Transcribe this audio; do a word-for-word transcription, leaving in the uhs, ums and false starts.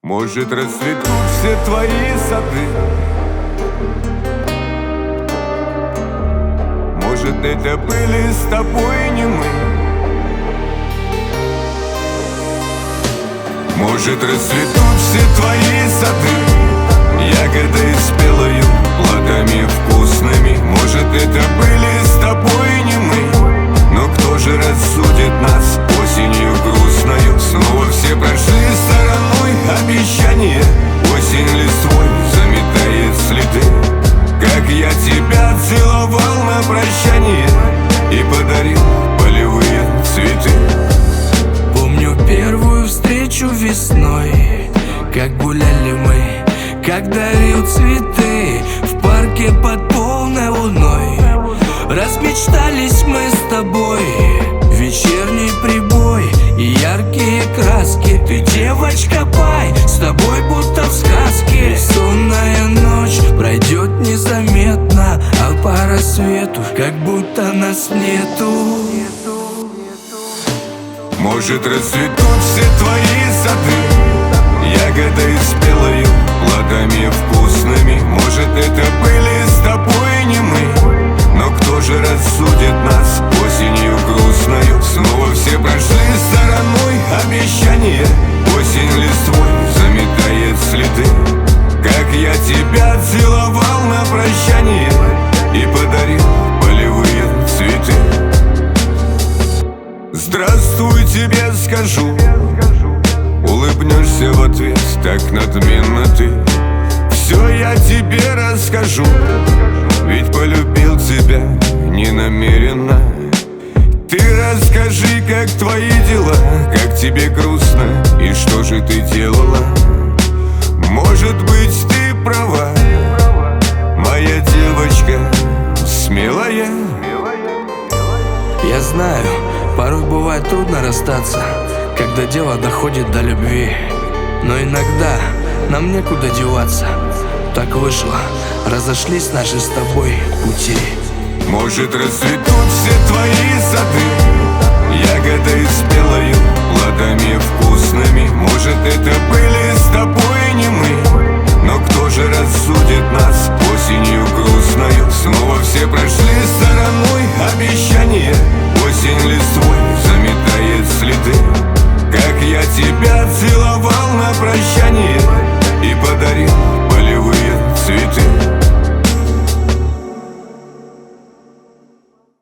Может, расцветут все твои сады. Может, это были с тобой не мы. Может, расцветут все твои сады ягодой спелою, плодами вкусными. Может, это были с тобой не мы. Но кто же рассудит нас осенью грустною? Снова все прошли стороной обещания. Осень листвой заметает следы. Как я тебя целовал на прощание и подарил полевые цветы. Помню первую встречу весной, как гуляли мы, как дарил цветы в парке под полной луной. Размечтались мы с тобой, вечерний прибой и яркие краски. Ты девочка пай, с тобой будто в сказке. Сонная ночь пройдет незаметно, а по рассвету как будто нас нету. Может, расцветут все твои сады ягодой спелою, плодами вкусными. Может, это были с тобой не мы. Но кто же рассудит нас осенью грустною? Снова все прошли стороной обещания. Осень листвой заметает следы. Как я тебя целовал на прощание и подарил полевые цветы. Здравствуй, тебе скажу, улыбнешься в ответ так надменно ты. Все я тебе расскажу, ведь полюбил тебя ненамеренно. Ты расскажи, как твои дела, как тебе грустно и что же ты делала. Может быть, ты права, моя девочка смелая. Я знаю, порой бывает трудно расстаться, когда дело доходит до любви. Но иногда нам некуда деваться. Так вышло, разошлись наши с тобой пути. Может, расцветут все твои сады ягодой спелою, плодами вкусными. Может, это были с тобой не мы. Но кто же рассудит нас осенью грустною? Снова все прошли стороной обещания. Осень листвой заметает следы. Как я тебя